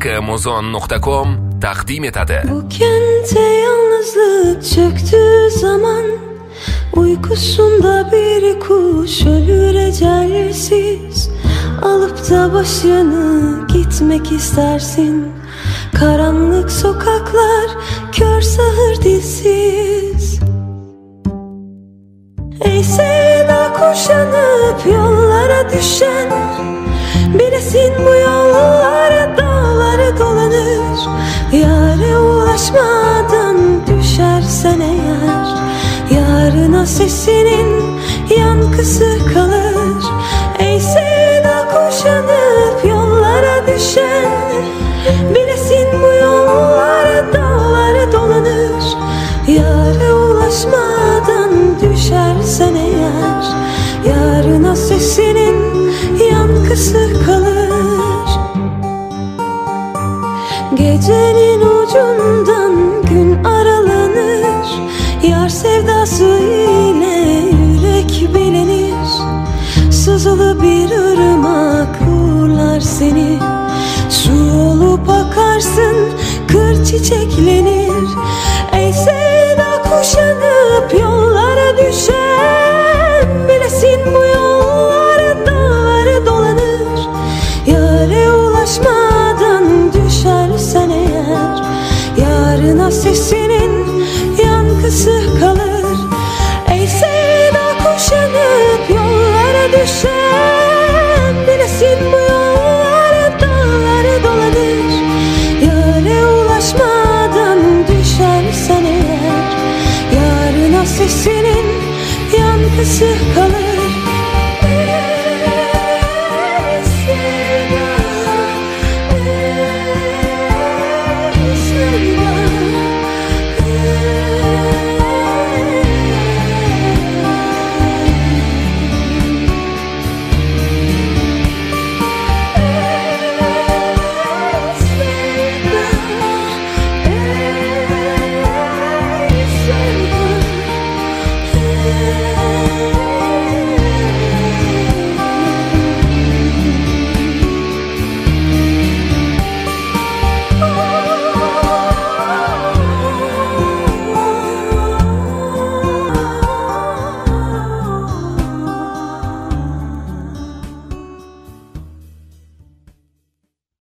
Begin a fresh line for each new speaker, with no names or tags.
Muzon.com takdim etadi.
Bu kente yalnızlık çöktüğü zaman, uykusunda bir kuş ölür ecelsiz. Alıp da başını gitmek istersin. Karanlık sokaklar, kör sahur dilsiz. Ey sevda kuşanıp yollara düşen, bilesin bu yollara dağları dolanır. Yâre ulaşmadan düşersen eğer, yarına sesinin yankısı kalır. Ey sevda kuşanıp yollara düşen, bilesin bu yollara dağları dolanır. Yâre ulaşmadan düşersen eğer, yarına sesinin yankısı kalır. Gecenin ucundan gün aralanır, yar sevdası ile yürek bilenir. Sızılı bir ırmak uğurlar seni, su olup akarsın, kır çiçeklenir.